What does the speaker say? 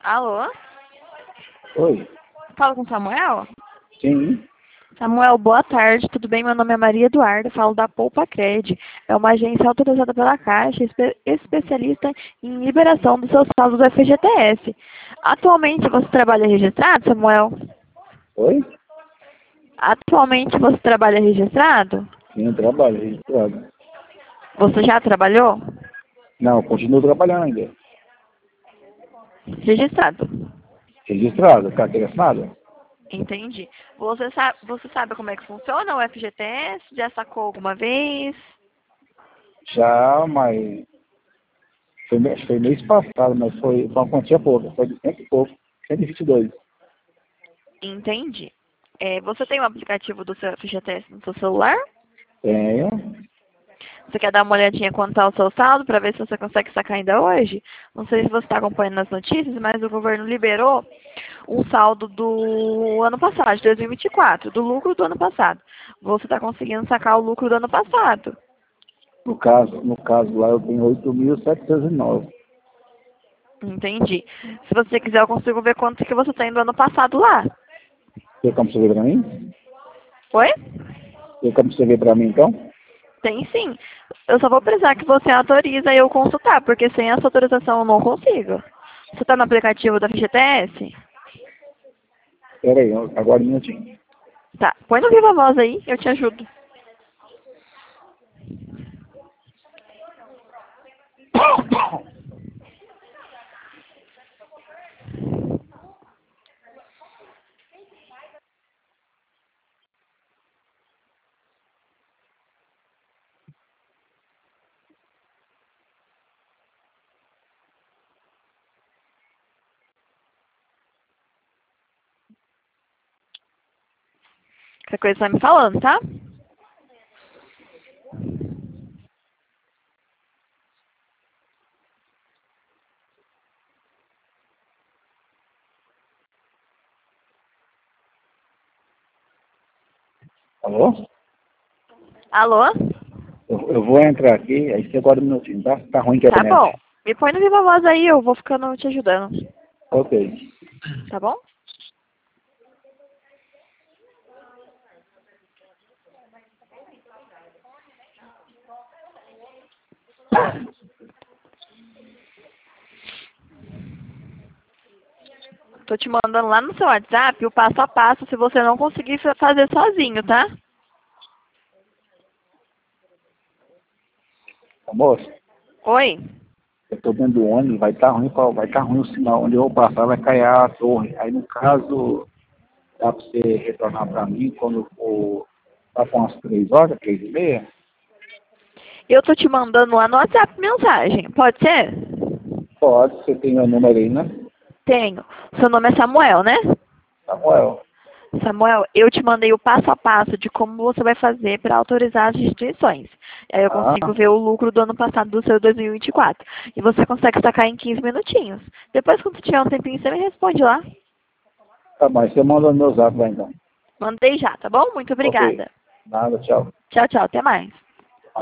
Alô? Oi. Falo com Samuel? Sim. Samuel, boa tarde, tudo bem? Meu nome é Maria Eduarda, falo da Poupa Cred. É uma agência autorizada pela Caixa, especialista em liberação dos seus saldos do FGTS. Atualmente você trabalha registrado, Samuel? Oi? Atualmente você trabalha registrado? Sim, eu trabalho registrado. Você já trabalhou? Não, continuo trabalhando ainda. Registrado. Registrado, carteira assinada? Entendi. Você sabe como é que funciona o FGTS? Já sacou alguma vez? Já, mas foi mês passado, mas foi uma quantia pouca. Foi de 100 e pouco. 122. Entendi. Você tem um aplicativo do seu FGTS no seu celular? Tenho. Você quer dar uma olhadinha quanto está o seu saldo para ver se você consegue sacar ainda hoje? Não sei se você está acompanhando as notícias, mas o governo liberou um saldo do ano passado, de 2024, do lucro do ano passado. Você está conseguindo sacar o lucro do ano passado. No caso lá eu tenho 8.709. Entendi. Se você quiser, eu consigo ver quanto que você tem do ano passado lá. Tem como você ver pra mim? Oi? Tem como você ver pra mim então? Tem sim. Eu só vou precisar que você autorize e eu consultar, porque sem essa autorização eu não consigo. Você está no aplicativo da FGTS? Pera aí, agora um minutinho. Tá. Põe no Viva Voz aí, eu te ajudo. Qualquer coisa você vai me falando, tá? Alô? Alô? Eu vou entrar aqui, aí você aguarda um minutinho, tá? Tá ruim a Tá bom. internet. Me põe no Viva Voz aí, eu vou ficando te ajudando. Ok. Tá bom? Tô te mandando lá no seu WhatsApp o passo a passo se você não conseguir fazer sozinho, tá? Moço, Oi? eu tô dentro do ônibus, vai tá ruim o sinal. Onde eu vou passar vai cair a torre. Aí no caso, dá pra você retornar pra mim quando for lá com umas 3 horas, 3h30? Eu tô te mandando lá no WhatsApp mensagem. Pode ser? Pode, você tem meu número aí, né? Tenho. Seu nome é Samuel, né? Samuel. Samuel, eu te mandei o passo a passo de como você vai fazer para autorizar as instituições. Aí eu consigo Ah, ver o lucro do ano passado do seu 2024. E você consegue sacar em 15 minutinhos. Depois, quando tiver um tempinho, você me responde lá. tá bom, você manda no meu zap lá então. Mandei já, tá bom? Muito Ok. obrigada. Nada, tchau. Tchau, tchau. Até mais.